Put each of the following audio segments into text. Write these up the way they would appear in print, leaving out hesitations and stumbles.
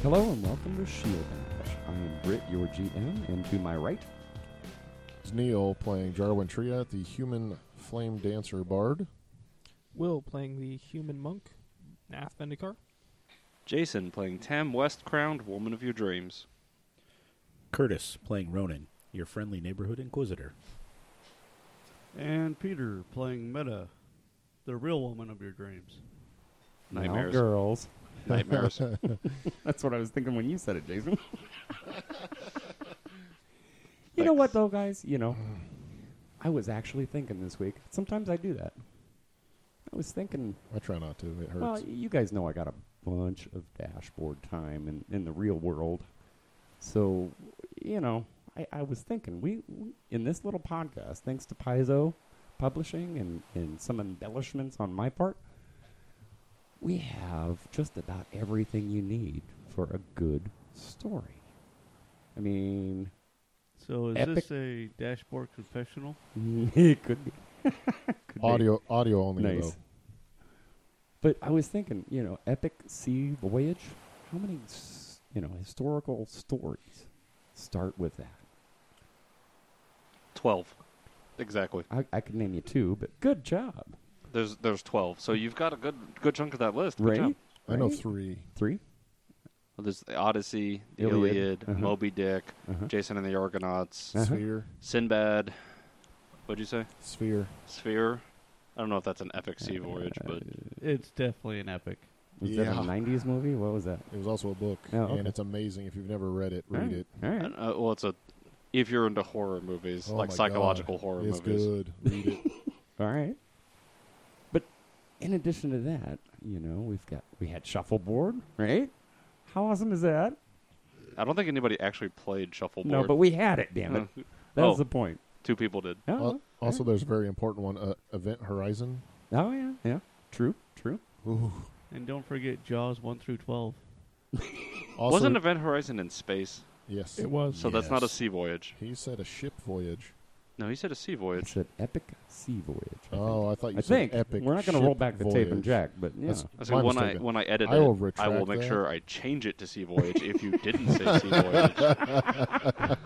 Hello and welcome to Shield Bash. I am Britt, your GM, and to my right, It's Neil playing Jarwin Triat, the human flame dancer bard. Will playing the human monk, Nath Bendikar. Jason playing Tam West Crowned, Woman of Your Dreams. Curtis playing Ronan, your friendly neighborhood inquisitor. And Peter playing Meta, the real woman of your dreams. Nightmares. Now girls. Nightmares. That's what I was thinking when you said it, Jason. You know what, though, guys? You know, I was actually thinking this week. Sometimes I do that. I was thinking, I try not to. It hurts. well, you guys know I got a bunch of dashboard time in the real world. So, you know, I was thinking, we in this little podcast, thanks to Paizo Publishing and some embellishments on my part, we have just about everything you need for a good story. I mean, So is Epic. this a dashboard confessional? it could be. Could be. audio only, Nice. though. But I was thinking, you know, epic sea voyage. How many, historical stories start with that? 12. Exactly. I could name you two, but good job. There's 12. So you've got a good chunk of that list. Good Right? job. I know Right? 3. 3? Well, there's the Odyssey, the Iliad. Iliad, Uh-huh. Moby Dick, Uh-huh. Jason and the Argonauts, Uh-huh. Sphere. Sinbad. What'd you say? Sphere. Sphere. I don't know if that's an epic sea voyage, but It's definitely an epic. Was that a Yeah. 90s movie? What was that? It was also a book, Oh, okay. and it's amazing. If you've never read it, read it. All right. well, it's a. If you're into horror movies, Oh like my psychological God. horror It's movies, good. Read it. All right. But in addition to that, you know, we had shuffleboard, right? How awesome is that? I don't think anybody actually played shuffleboard. No, but we had it, damn it. That was the point. 2 people did. Oh, Also, there's a very important one, Event Horizon. oh yeah, yeah. True. Ooh. And don't forget Jaws 1 through 12. Also, Wasn't Event Horizon in space? yes. It was. So that's not a Yes. sea voyage. He said a ship voyage. No, he said a sea It's voyage. an epic sea voyage. Oh, I thought you I said think epic. we're not going to ship roll back the tape and voyage. jack, but yeah. That's- I said My when mistake. I edit I will it, I will retract make that. sure I change it to sea voyage if you didn't say sea voyage.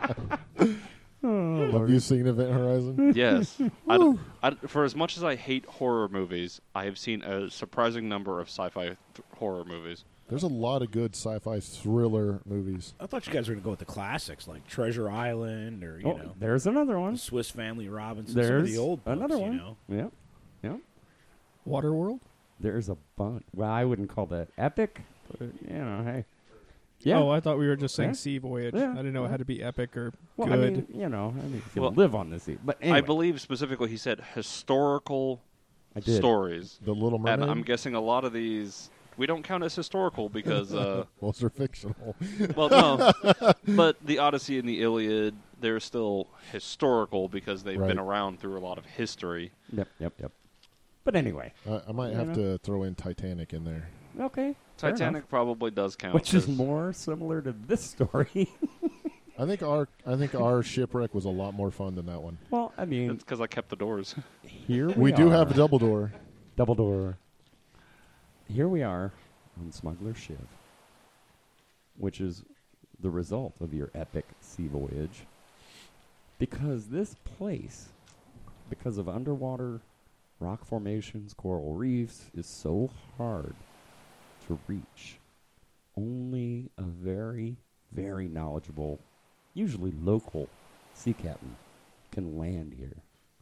Have you seen Event Horizon? Yes. For as much as I hate horror movies, I have seen a surprising number of sci-fi horror movies. There's a lot of good sci-fi thriller movies. I thought you guys were going to go with the classics like Treasure Island or, you Oh, know, there's another the one. Swiss Family Robinson, some of There's the old books, another you one. know. Yeah. Waterworld? There's a bunch. Well, I wouldn't call that epic, but, you know, hey. Yeah. Oh, I thought we were just saying Yeah. sea voyage. Yeah. I didn't know it had to be epic or well, good. I mean, you know, if you Well, live on the sea. But anyway, I believe specifically he said historical I did. stories. The Little And Mermaid. I'm guessing a lot of these we don't count as historical because Most are fictional. well no, but the Odyssey and the Iliad they're still historical because they've been Right. around through a lot of history. Yep. But anyway, I might You have know. to throw in Titanic in there. okay. fair Titanic enough. probably does count. Which is 'cause- more similar to this story. I think our shipwreck was a lot more fun than that one. Well, I mean, It's because I kept the doors. here We do have a double door. double door. Here we are on Smuggler's Shiv, which is the result of your epic sea voyage. Because this place, because of underwater rock formations, coral reefs, is so hard to reach. Only a very, very knowledgeable, usually local sea captain can land here.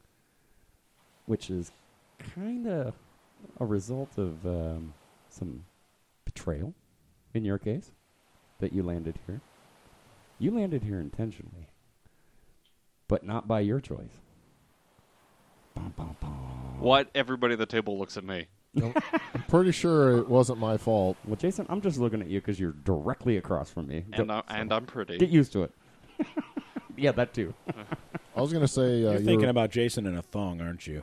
Which is kind of a result of some betrayal, in your case, that you landed here. You landed here intentionally, but not by your choice. Bum, bum, bum. What? Everybody at the table looks at me. I'm pretty sure it wasn't my fault. Well, Jason, I'm just looking at you because you're directly across from me. And I'm pretty. Get used to it. Yeah, that too. I was going to say You're thinking about Jason in a thong, aren't you?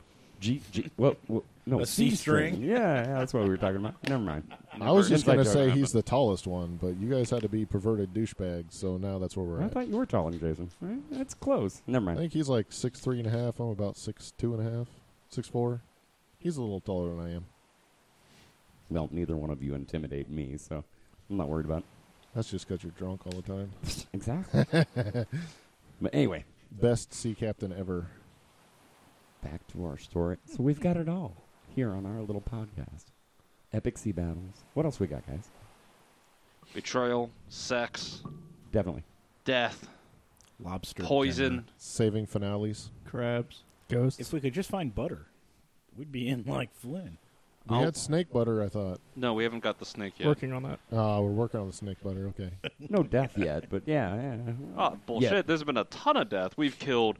No, A C string? Yeah, that's what we were talking about. Never mind. I was just Inside going to joke. say he's the tallest one, but you guys had to be perverted douchebags, so now that's where we're I at. thought you were taller than Jason. That's close. Never I mind. think he's like 6'3.5". I'm about 6'2.5", 6'4". He's a little taller than I am. Well, neither one of you intimidate me, so I'm not worried about it. That's just because you're drunk all the time. Exactly. But anyway, Best sea captain ever. back to our story. So we've got it all here on our little podcast. Epic sea battles. What else we got, guys? Betrayal, sex, Definitely. death, Lobster. poison. dinner. Saving finales. Crabs. Ghosts. If we could just find butter, we'd be in like Flynn. We had snake butter, I thought. No, we haven't got the snake yet. Working on that. We're working on the snake butter. Okay. No death yet, but yeah. Oh, bullshit. Yeah. There's been a ton of death. We've killed,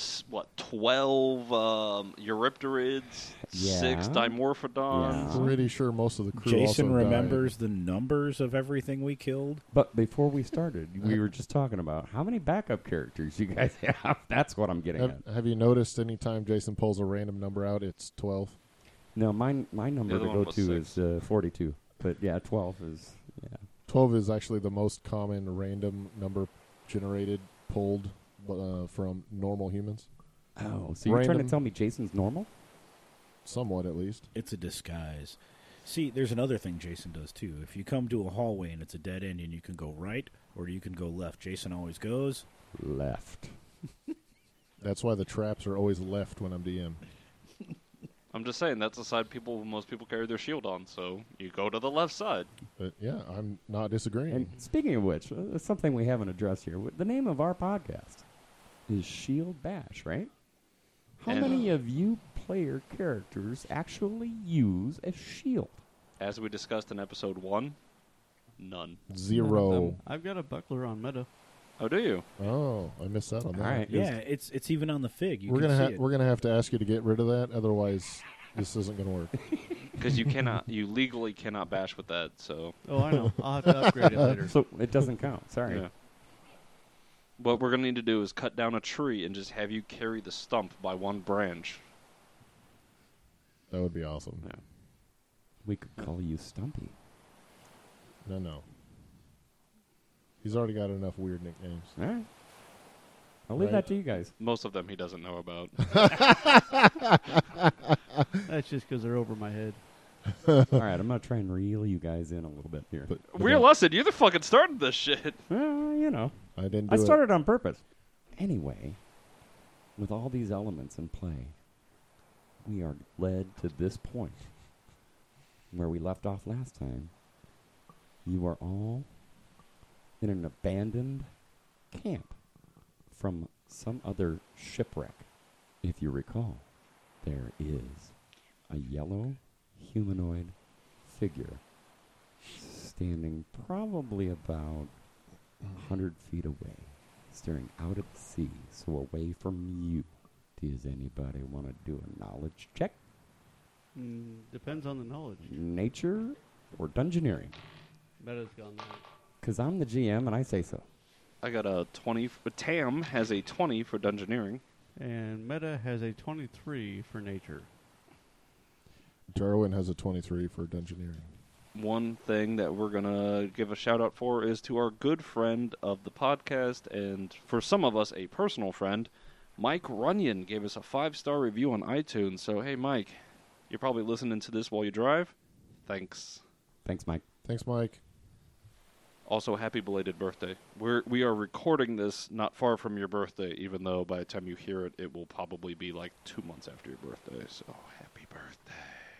12 Eurypterids, Yeah. 6 Dimorphodons. Yeah. Pretty sure most of the crew Jason also remembers the numbers of everything we killed. But before we started, we were just talking about how many backup characters you guys have. That's what I'm getting died. Have you noticed any time Jason pulls a random number out, it's 12? No, my number The to other go one was to 6. is 42. But yeah, 12 is, yeah. 12 is actually the most common random number generated, pulled from normal humans. Oh, so you're trying to Random. tell me Jason's normal? Somewhat, at least. It's a disguise. See, there's another thing Jason does too. If you come to a hallway and it's a dead end and you can go right or you can go left, Jason always goes. Left. That's why the traps are always left when I'm DM. I'm just saying, that's the side most people carry their shield on, so you go to the left side. But yeah, I'm not disagreeing. And speaking of which, that's something we haven't addressed here. The name of our podcast is Shield Bash, right? How And- many of you player characters actually use a shield? As we discussed in episode 1, none. Zero. I've got a buckler on meta. Oh, do you? Oh, I missed that on that. All right. Yeah, it's even on the fig. You We're can gonna see it. we're gonna have to ask you to get rid of that, otherwise this isn't gonna work. Because you legally cannot bash with that, so. Oh, I know. I'll have to upgrade it later. So it doesn't count. Sorry. Yeah. What we're going to need to do is cut down a tree and just have you carry the stump by one branch. That would be awesome. Yeah. We could call you Stumpy. No. He's already got enough weird nicknames. All right. I'll leave Right. that to you guys. Most of them he doesn't know about. That's just because they're over my head. All right, I'm going to try and reel you guys in a little bit here. But Reel us in. You the fucking started this shit. Well, you know. I didn't I do started on purpose. Anyway, with all these elements in play, we are led to this point where we left off last time. You are all in an abandoned camp from some other shipwreck. If you recall, there is a yellow humanoid figure standing probably about 100 feet away, staring out at the sea, so away from you. Does anybody want to do a knowledge check? Depends on the knowledge. Nature or dungeoneering? Meta's gone there. Because I'm the GM and I say so. I got a 20. Tam has a 20 for dungeoneering. And Meta has a 23 for nature. Darwin has a 23 for dungeoneering. One thing that we're going to give a shout out for is to our good friend of the podcast, and for some of us, a personal friend, Mike Runyon gave us a 5-star review on iTunes. So, hey, Mike, you're probably listening to this while you drive. Thanks. Thanks, Mike. Thanks, Mike. Also, happy belated birthday. We are recording this not far from your birthday, even though by the time you hear it, it will probably be like 2 months after your birthday. So, happy birthday.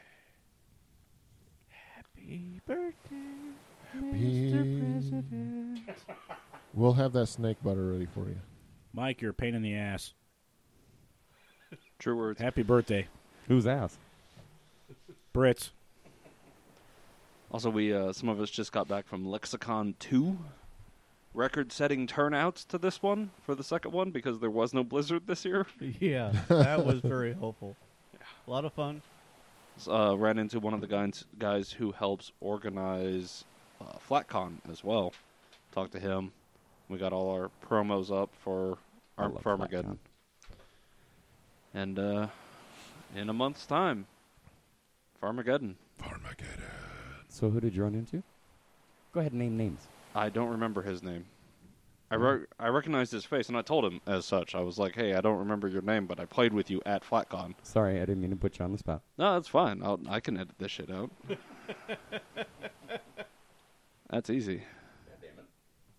Happy birthday, Happy- Mr. President. We'll have that snake butter ready for you. Mike, you're a pain in the ass. True words. Happy birthday, Who's ass? Brits. Also, some of us just got back from Lexicon 2. Record-setting turnouts to this one for the second one because there was no Blizzard this year. Yeah, that was very helpful. A lot of fun. Ran into one of the guys who helps organize FlatCon as well. Talked to him. We got all our promos up for I our love Farmageddon. FlatCon. And in a month's time, Farmageddon. So who did you run into? Go ahead and name names. I don't remember his name. I recognized his face, and I told him as such. I was like, hey, I don't remember your name, but I played with you at FlatCon. Sorry, I didn't mean to put you on the spot. No, that's fine. I can edit this shit out. That's easy.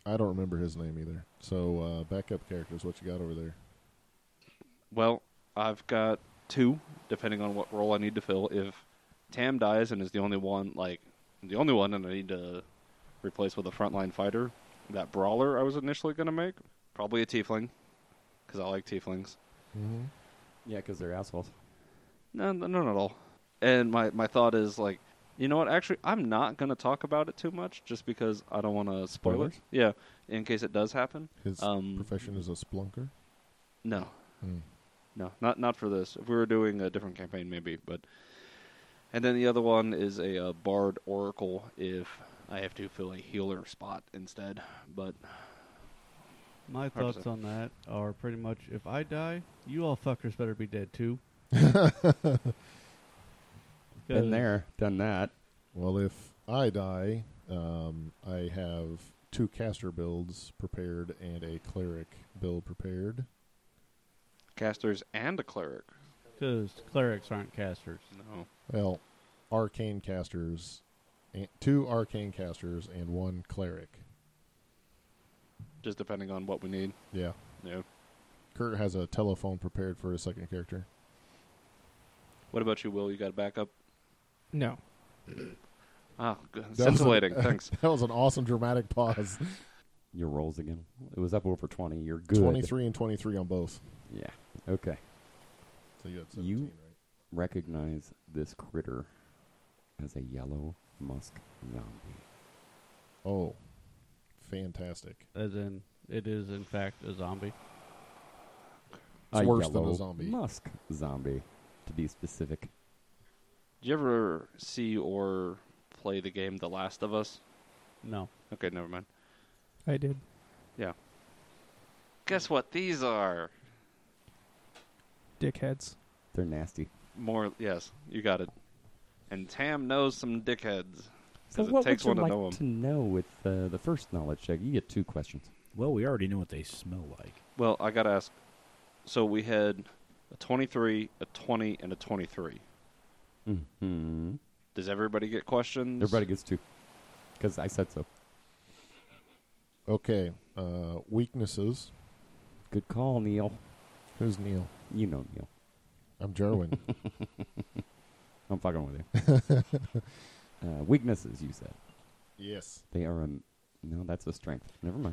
I don't remember his name either. So backup characters, what you got over there? Well, I've got 2, depending on what role I need to fill. If Tam dies and is the only one, and I need to replace with a frontline fighter, that brawler I was initially going to make, probably a tiefling, because I like tieflings. Mm-hmm. Yeah, because they're assholes. No, not at all. And my thought is, like, you know what? Actually, I'm not going to talk about it too much, just because I don't want to spoil it. Spoilers? Yeah, in case it does happen. His profession is a splunker? No. Mm. No, not for this. If we were doing a different campaign, maybe. But and then the other one is a Bard Oracle if I have to fill a healer spot instead. But My thoughts on that are pretty much, if I die, you all fuckers better be dead too. Been there, done that. Well, if I die, I have 2 caster builds prepared and a cleric build prepared. casters and a cleric. Because clerics aren't casters. No. Well, arcane casters, 2 arcane casters and 1 cleric. Just depending on what we need. Yeah. Yeah. Kurt has a telephone prepared for his second character. What about you, Will? You got a backup? No. Ah, good. That was Scintillating. Thanks. That was an awesome dramatic pause. Your rolls again. It was up over 20. You're good. 23 and 23 on both. Yeah. Okay. So you had 17, You- right? Recognize this critter as a yellow musk zombie. Oh, fantastic. As in, it is in fact a zombie. It's A worse than a yellow zombie. musk zombie, to be specific. Did you ever see or play the game The Last of Us? No. Okay, never mind. I did. Guess what these are? Dickheads. They're nasty. More, yes, you got it. And Tam knows some dickheads. So Because what it takes would one you to like know them. to know with the first knowledge check? You get 2 questions. Well, we already know what they smell like. Well, I got to ask. So we had a 23, a 20, and a 23. Mm-hmm. Does everybody get questions? Everybody gets 2. Because I said so. Okay. Weaknesses. Good call, Neil. Who's Neil? You know Neil. I'm Jarwin. I'm fucking with you. Weaknesses, you said. Yes. They are no, that's a strength. Never mind.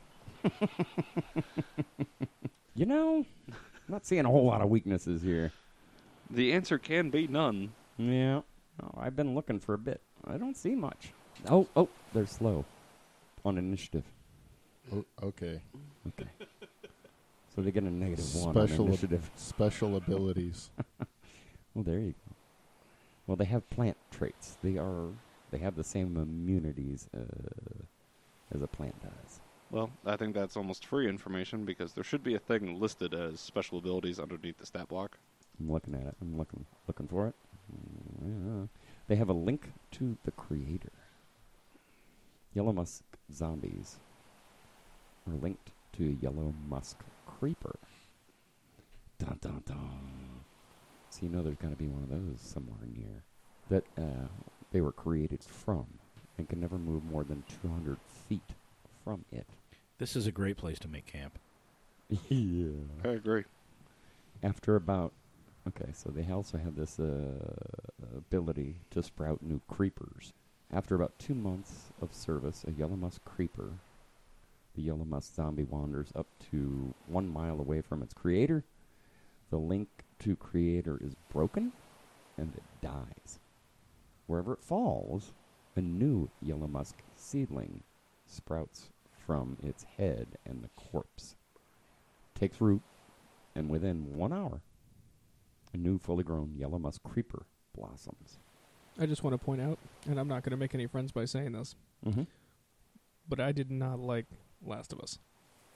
You know, I'm not seeing a whole lot of weaknesses here. The answer can be none. Yeah. Oh, I've been looking for a bit. I don't see much. Oh, they're slow on initiative. Oh, okay. Okay. So they get a -1 on initiative. Special abilities. Well, there you go. Well, they have plant traits. They have the same immunities as a plant does. Well, I think that's almost free information because there should be a thing listed as special abilities underneath the stat block. I'm looking at it. I'm looking for it. Yeah. They have a link to the creator. Yellow musk zombies are linked to yellow musk creeper. Dun dun dun. So you know there's got to be one of those somewhere near that they were created from and can never move more than 200 feet from it. This is a great place to make camp. Yeah. I agree. After about... Okay, so they also have this ability to sprout new creepers. After about 2 months of service, a yellow musk creeper, the yellow musk zombie, wanders up to 1 mile away from its creator. The link to creator is broken, and it dies. Wherever it falls, a new yellow musk seedling sprouts from its head, and the corpse takes root, and within 1 hour, a new fully grown yellow musk creeper blossoms. I just want to point out, and I'm not going to make any friends by saying this, Mm-hmm. but I did not like Last of Us.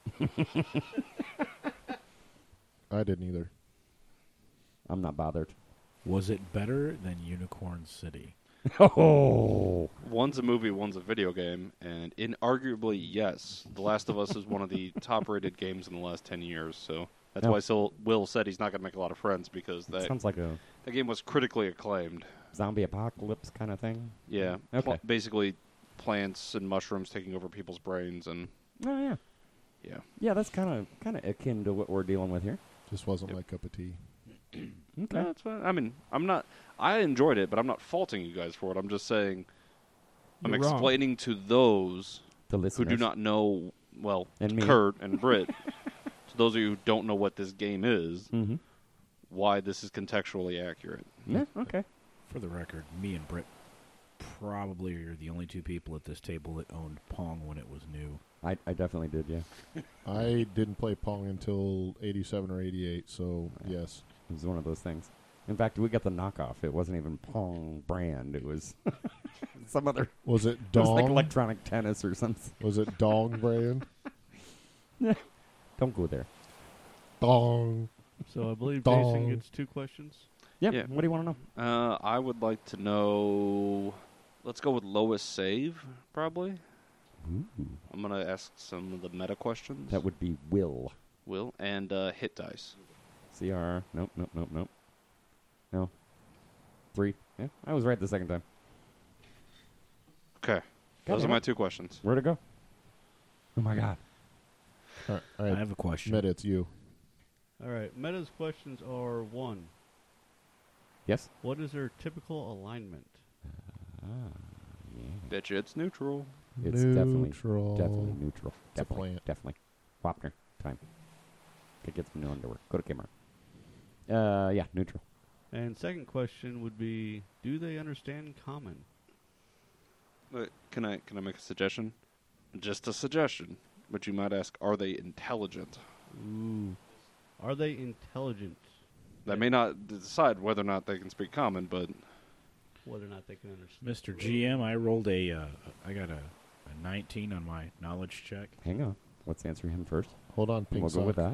I didn't either. I'm not bothered. Was it better than Unicorn City? Oh! One's a movie, one's a video game, and inarguably, yes, The Last of Us is one of the top-rated games in the last 10 years, so that's Oh. why Will said he's not going to make a lot of friends, because That that sounds like a game was critically acclaimed. zombie apocalypse kind of thing. Yeah, Okay. basically plants and mushrooms taking over people's brains, and Oh yeah, Yeah. yeah. That's kind of akin to what we're dealing with here. Just wasn't Yep. my cup of tea. Okay. No, that's fine. I mean, I enjoyed it, but I'm not faulting you guys for it. I'm just saying, I'm You're wrong. explaining to those The who listeners do not know, well, And me. Kurt and Britt, to those of you who don't know what this game is, Mm-hmm. why this is contextually accurate. Yeah. Okay. For the record, me and Britt probably are the only two people at this table that owned Pong when it was new. I definitely did. Yeah. I didn't play Pong until 87 or 88, so yes. It was one of those things. In fact, we got the knockoff. It wasn't even Pong brand. It was some other. Was it It was like Dong? electronic tennis or something. Was it Dong brand? Don't go there. Dong. So I believe Dong. Jason gets 2 questions. Yeah. Yeah. What do you want to know? I would like to know. Let's go with lowest save, probably. Ooh, I'm gonna ask some of the meta questions. that would be Will. Will and hit dice. CR. Nope. No. 3. Yeah. I was right the second time. Okay, those are my 2 questions. Where'd it go? Oh my God. All I right. have a question. Meta, it's you. All right. Meta's questions are 1. Yes. What is their typical alignment? Yeah. Bet you it's neutral. It's Neutral. definitely neutral. It's a Definitely. plant. Definitely. Wapner. Time. Go get some new underwear. Go to Kmart. Yeah. Neutral. And second question would be, do they understand common? Can I make a suggestion? Just a suggestion. But you might ask, are they intelligent? Ooh. Are they intelligent? That may not decide whether or not they can speak common, but Whether or not they can understand. Mr. GM, I rolled I got a 19 on my knowledge check. Hang on. Let's answer him first. Hold on, Pink We'll go Sock. with that.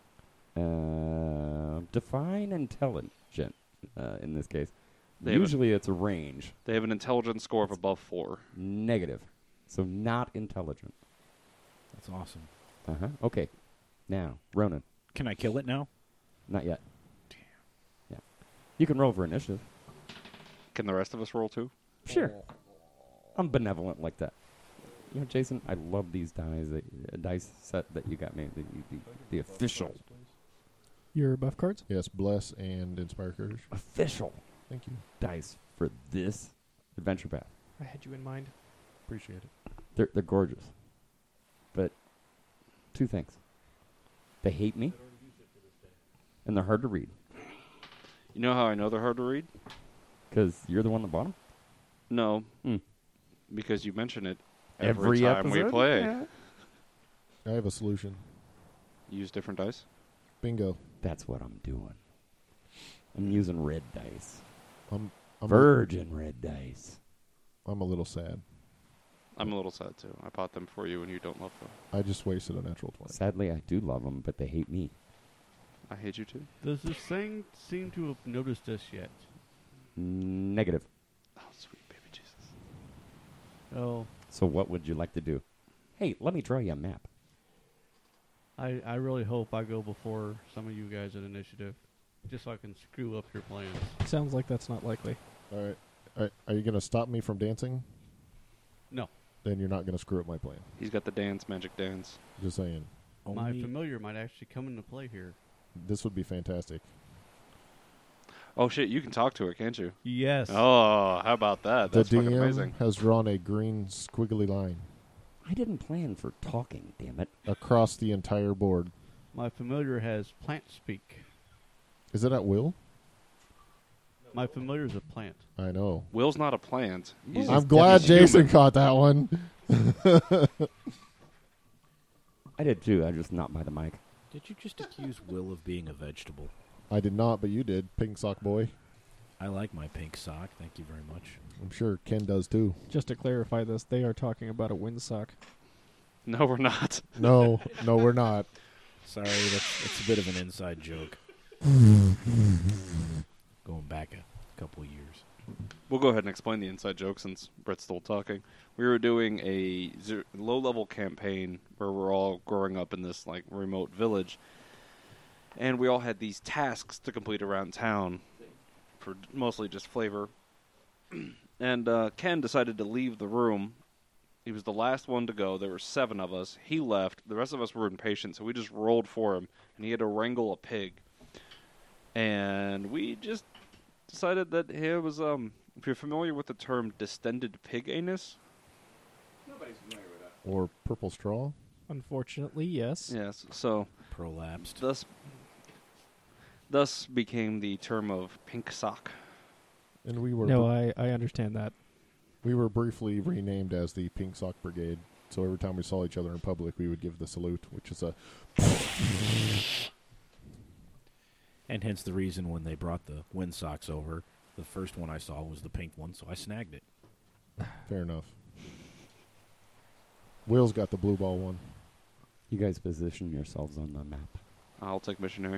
Define intelligent in this case. They have a- Usually it's a range. they have an intelligence score of above 4. Negative. So not intelligent. That's awesome. Uh-huh. Okay. Now, Ronan. Can I kill it now? Not yet. Yeah. You can roll for initiative. Can the rest of us roll too? Sure. I'm benevolent like that. You know, Jason, I love these dice set that you got me. The official. Your buff cards? Yes, Bless and Inspire Courage. Official Thank you. dice for this adventure path. I had you in mind. Appreciate it. They're gorgeous. But 2 things. They hate me. And they're hard to read. You know how I know they're hard to read? Because you're the one that bought them? No, Hmm. because you mention it every time we play. Yeah. I have a solution. Use different dice. Bingo. That's what I'm doing. I'm using red dice. I'm Virgin red dice. I'm a little sad. I'm a little sad too. I bought them for you, and you don't love them. I just wasted a natural 20. Sadly, I do love them, but they hate me. I hate you too. Does this thing seem to have noticed us yet? Negative. Oh, sweet baby Jesus. Oh, So what would you like to do? Hey, let me draw you a map. I really hope I go before some of you guys at initiative, just so I can screw up your plans. Sounds like that's not likely. All right. Are you going to stop me from dancing? No. Then you're not going to screw up my plan. He's got the dance, magic dance. Just saying. My Only- familiar might actually come into play here. This would be fantastic. Oh shit, you can talk to it, can't you? Yes. Oh, how about that? That's the fucking DM amazing. has drawn a green squiggly line I didn't plan for talking, damn it. across the entire board. My familiar has plant speak. Is it at will? My familiar is a plant. I know. Will's not a plant. He's I'm glad he's Jason human. caught that one. I did too. I just not by the mic. Did you just accuse Will of being a vegetable? I did not, but you did, Pink Sock Boy. I like my pink sock. Thank you very much. I'm sure Ken does too. Just to clarify this, they are talking about a windsock. No, we're not. No, no, we're not. Sorry, that's a bit of an inside joke. Going back a couple years. We'll go ahead and explain the inside joke since Brett's still talking. We were doing a low-level campaign where we're all growing up in this like remote village, and we all had these tasks to complete around town for mostly just flavor. And Ken decided to leave the room He was the last one to go. There were 7 of us. He left. The rest of us were impatient, so we just rolled for him, and he had to wrangle a pig. And we just decided that it was, if you're familiar with the term distended pig anus. Nobody's familiar with that. Or purple straw. Unfortunately, yes. Yes, so Prolapsed. thus became the term of pink sock. And we were No, I understand that. we were briefly renamed as the Pink Sock Brigade. So every time we saw each other in public, we would give the salute, which is a And hence the reason when they brought the wind socks over, the first one I saw was the pink one, so I snagged it. fair enough. Will's got the blue ball one. You guys position yourselves on the map. I'll take missionary.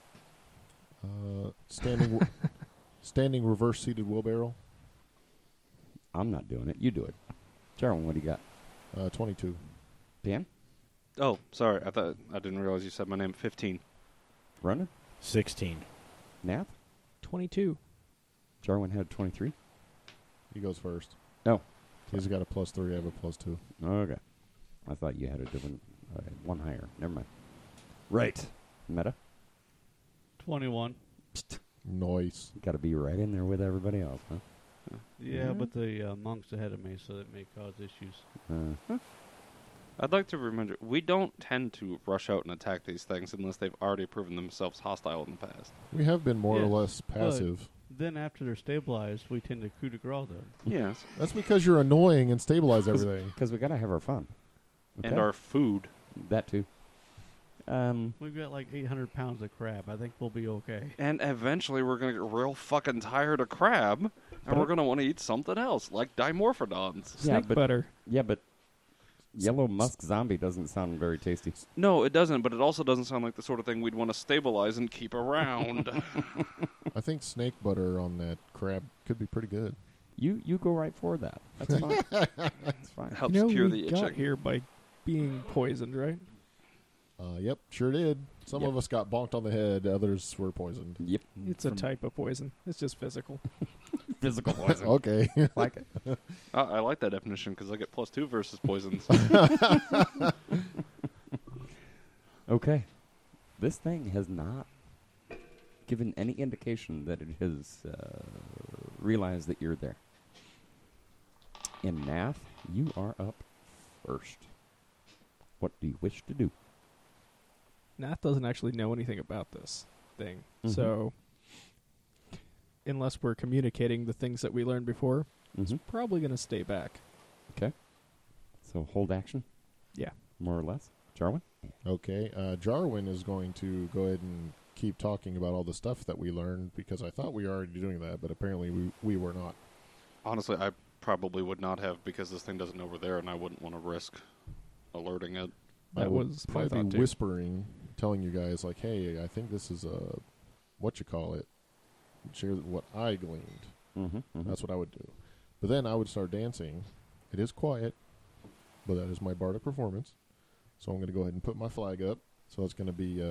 Standing reverse seated wheelbarrow. I'm not doing it. You do it. Jarwin, what do you got? 22. Dan? Oh, sorry. I didn't realize you said my name. 15. Runner? 16. Nath? 22. Jarwin had 23? He goes first. Oh. He's got a +3. I have a +2. Okay. I thought you had a different one higher. Never mind. Right. Meta? 21. Nice. Got to be right in there with everybody else, huh? Yeah, but the monk's ahead of me, so that may cause issues. I'd like to remind you, we don't tend to rush out and attack these things unless they've already proven themselves hostile in the past. We have been more or Yes, less but- passive. Then after they're stabilized, we tend to coup de grace them. Yes. That's because you're annoying and stabilize everything. Because we got to have our fun. And our food. That too. We've got like 800 pounds of crab. I think we'll be okay. And eventually we're going to get real fucking tired of crab, and we're going to want to eat something else, like dimorphodons. Snake butter. Yeah, but yellow musk zombie doesn't sound very tasty. No, it doesn't, but it also doesn't sound like the sort of thing we'd want to stabilize and keep around. I think snake butter on that crab could be pretty good. You go right for that. That's fine. That's fine. Helps You know, cure we the got itching. here by being poisoned, right? Yep, sure did. Some Yep. of us got bonked on the head. Others were poisoned. Yep. It's a type of poison. It's just physical. Physical poison. Okay. Like it. I like that definition because I get +2 versus poisons. Okay. This thing has not given any indication that it has realized that you're there. And Nath, you are up first. What do you wish to do? Nath doesn't actually know anything about this thing. Mhm. So, unless we're communicating the things that we learned before, it's probably going to stay back. Okay. So hold action, Yeah. more or less. Jarwin? Okay. Jarwin is going to go ahead and keep talking about all the stuff that we learned because I thought we were already doing that, but apparently we were not. Honestly, I probably would not have because this thing doesn't know we're there, and I wouldn't want to risk alerting it. I That would was my probably thought, be too. whispering, telling you guys like, "Hey, I think this is a what you call it." Share what I gleaned. That's what I would do. But then I would start dancing. It is quiet, but that is my bardic performance. So I'm going to go ahead and put my flag up. So it's going to be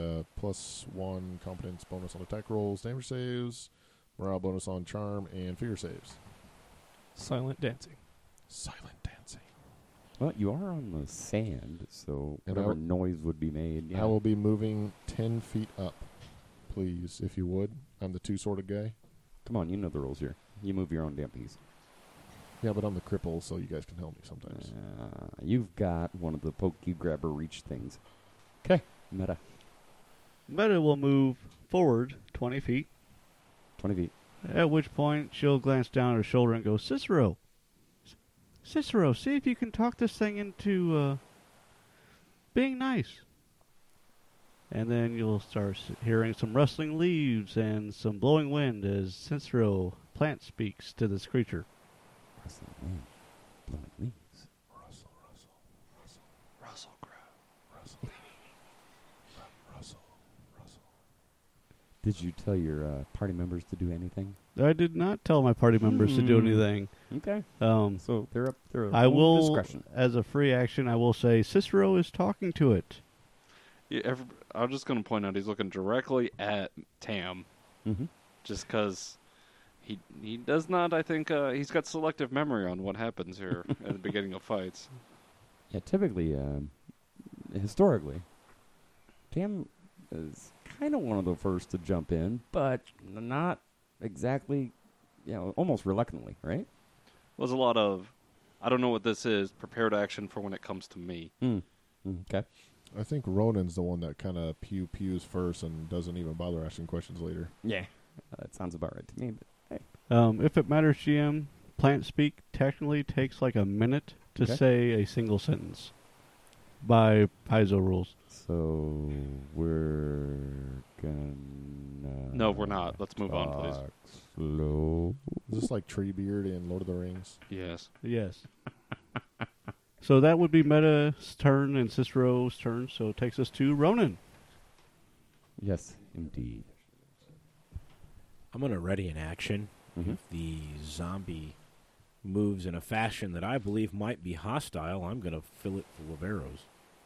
+1 competence bonus on attack rolls, damage saves, morale bonus on charm, and fear saves. Silent dancing. Silent dancing. Well, you are on the sand, so And whatever I- noise would be made. Yeah. I will be moving 10 feet up, please, if you would. I'm the two-sworded guy. Come on, you know the rules here. You move your own damn piece. Yeah, but I'm the cripple, so you guys can help me sometimes. You've got one of the poke you grabber reach things. Okay, meta. Meta will move forward 20 feet, 20 feet. at which point she'll glance down at her shoulder and go, Cicero, Cicero, see if you can talk this thing into being nice. And then you'll start hearing some rustling leaves and some blowing wind as Cicero plant speaks to this creature. Rustling wind, blowing leaves. Russell, Russell, Russell, Russell Crowe. Russell. Russell, Russell. Did you tell your party members to do anything? I did not tell my party members to do anything. Okay. Um, So they're up. They're I will, discretion. as a free action, I will say Cicero is talking to it. Yeah, I'm just going to point out he's looking directly at Tam, Mm-hmm. just because He does not. I think he's got selective memory on what happens here at the beginning of fights. Yeah, typically, historically, Tam is kind of one of the first to jump in, but not exactly, almost reluctantly, right? Was a lot of, I don't know what this is. Prepared action for when it comes to me. Okay. I think Ronan's the one that kind of pews first and doesn't even bother asking questions later. Yeah, that sounds about right to me. But hey, If it matters, GM, plant speak technically takes like a minute to Okay. say a single sentence by Paizo rules. so we're gonna. No, we're not. Let's move on, please. talk Slow. Is this like Treebeard in Lord of the Rings? Yes. Yes. So that would be Meta's turn and Cicero's turn, so it takes us to Ronan. Yes, indeed. I'm going to ready an action. Mhm. If the zombie moves in a fashion that I believe might be hostile, I'm going to fill it full of arrows.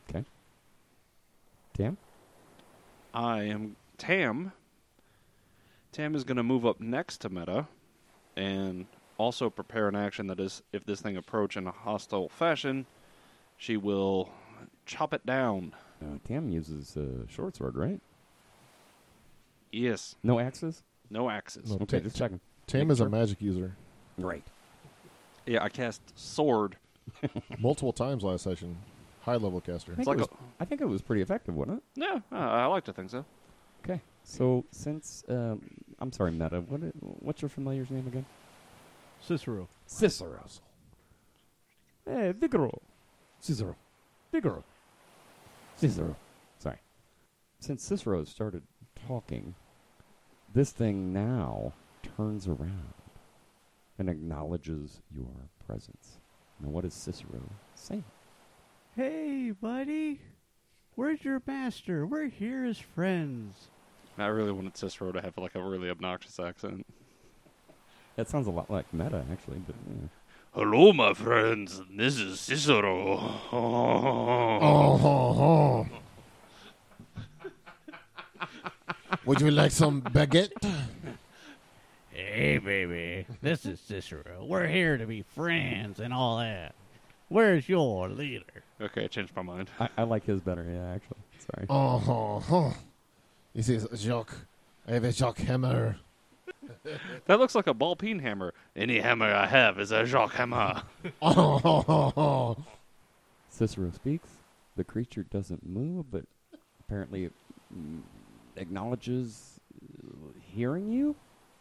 Tam? I am Tam. Tam is going to move up next to Meta and also prepare an action that is, if this thing approach in a hostile fashion, she will chop it down. Tam uses a short sword, right? Yes. No axes? No axes. No. Okay, just checking. Tam is a magic user. Right. Yeah, I cast sword. Multiple times last session. High-level caster. I think it was pretty effective, wasn't it? Yeah, I like to think so. Okay. So since I'm sorry, Meta. What's your familiar's name again? Cicero. Cicero. Hey, Vigoro. Cicero. Vigoro. Cicero. Sorry. Since Cicero started talking, this thing now turns around and acknowledges your presence. Now, what is Cicero saying? Hey, buddy. Where's your master? We're here as friends. I really wanted Cicero to have like a really obnoxious accent. That sounds a lot like Meta, actually. But Hello, my friends. This is Cicero. Oh. Would you like some baguette? Hey, baby. This is Cicero. We're here to be friends and all that. Where's your leader? Okay, I changed my mind. I like his better. Yeah, actually. Sorry. Oh. This is Jacques. I have a Jacques hammer. That looks like a ball peen hammer. Any hammer I have is a Jacques hammer. Oh. Cicero speaks. The creature doesn't move, but apparently it acknowledges hearing you.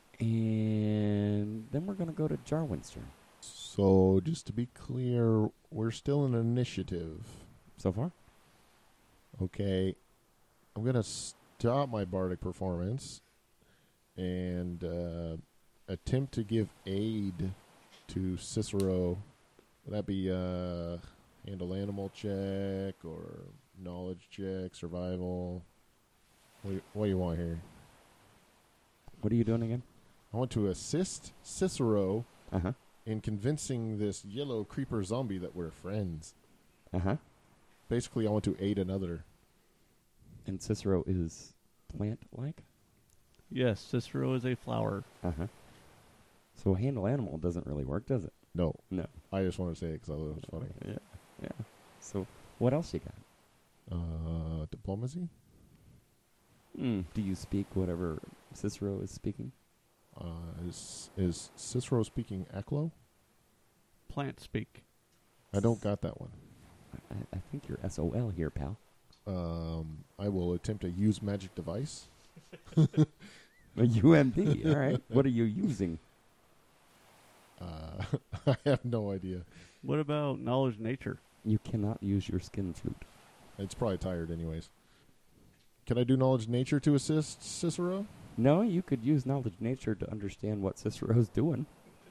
And then we're going to go to Jarwin's turn. So, just to be clear, we're still in initiative. So far? Okay. I'm going to stop my bardic performance and attempt to give aid to Cicero. Would that be handle animal check or knowledge check, survival? What do you want here? What are you doing again? I want to assist Cicero Uh-huh. in convincing this yellow creeper zombie that we're friends. Uh-huh. Basically, I want to aid another. And Cicero is plant-like? Yes, Cicero is a flower. Uh-huh. So handle animal doesn't really work, does it? No, No. I just want to say it because I thought it was funny. Yeah. So what else you got? Diplomacy? Do you speak whatever Cicero is speaking? Is Cicero speaking Aklo? Plant speak. I don't got that one. I think you're SOL here, pal. I will attempt to use magic device. A UMD, all right. What are you using? I have no idea. What about knowledge nature? You cannot use your skin flute. It's probably tired anyways. Can I do knowledge nature to assist Cicero? No, you could use knowledge nature to understand what Cicero's doing.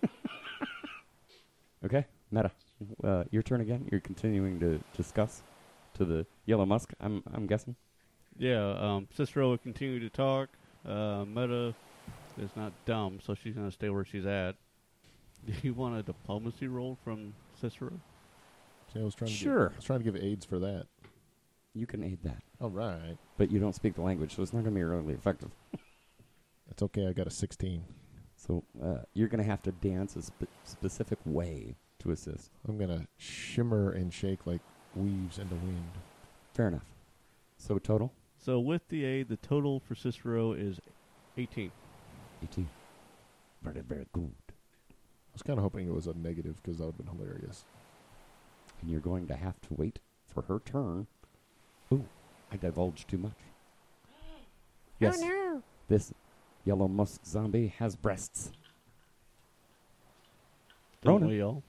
Okay, Meta. Your turn again. You're continuing to discuss to the yellow musk, I'm guessing. Yeah, Cicero will continue to talk. Meta is not dumb, so she's going to stay where she's at. Do you want a diplomacy roll from Cicero? See, I was trying Sure. to give aids for that. You can aid that. All right. But you don't speak the language, so it's not going to be really effective. It's okay. I got a 16. So So you're going to have to dance a specific way to assist. I'm going to shimmer and shake like weaves in the wind. Fair enough. So total? So with the aid, the total for Cicero is 18. 18. Very, very good. I was kind of hoping it was a negative because that would have been hilarious. And you're going to have to wait for her turn. Ooh, I divulged too much. Yes. Oh, no. This yellow musk zombie has breasts. Don't Ronan. we all?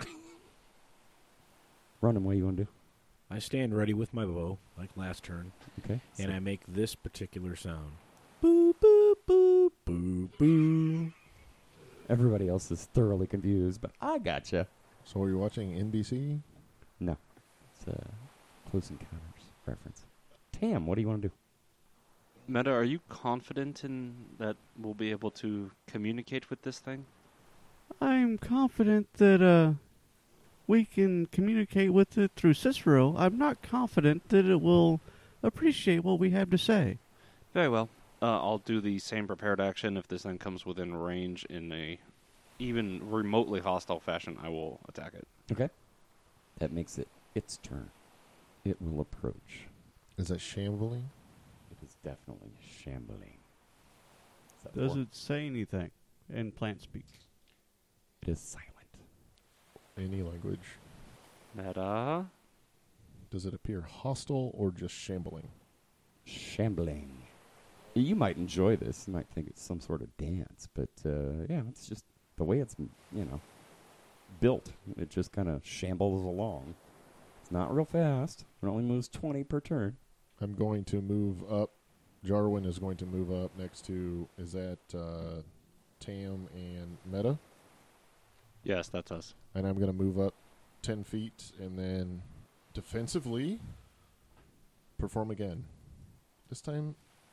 Ronan, what do you want to do? I stand ready with my bow, like last turn, Okay. and I make this particular sound. Boo, boo, boo, boo, boo. Everybody else is thoroughly confused, but I gotcha. So are you watching NBC? No. It's a Close Encounters reference. Tam, what do you want to do? Meta, are you confident in that we'll be able to communicate with this thing? I'm confident that we can communicate with it through Cicero. I'm not confident that it will appreciate what we have to say. Very well. I'll do the same prepared action. If this thing comes within range in a even remotely hostile fashion, I will attack it. Okay. That makes it its turn. It will approach. Is that shambling? It is definitely shambling. Does it say anything in plant speak? It is silent. Any language. Meta. Does it appear hostile or just shambling? Shambling. You might enjoy this. You might think it's some sort of dance, but yeah, it's just the way it's, built. It just kind of shambles along. It's not real fast. It only moves 20 per turn. I'm going to move up. Jarwin is going to move up next to, is that Tam and Meta? Yes, that's us. And I'm going to move up 10 feet and then defensively perform again. This time,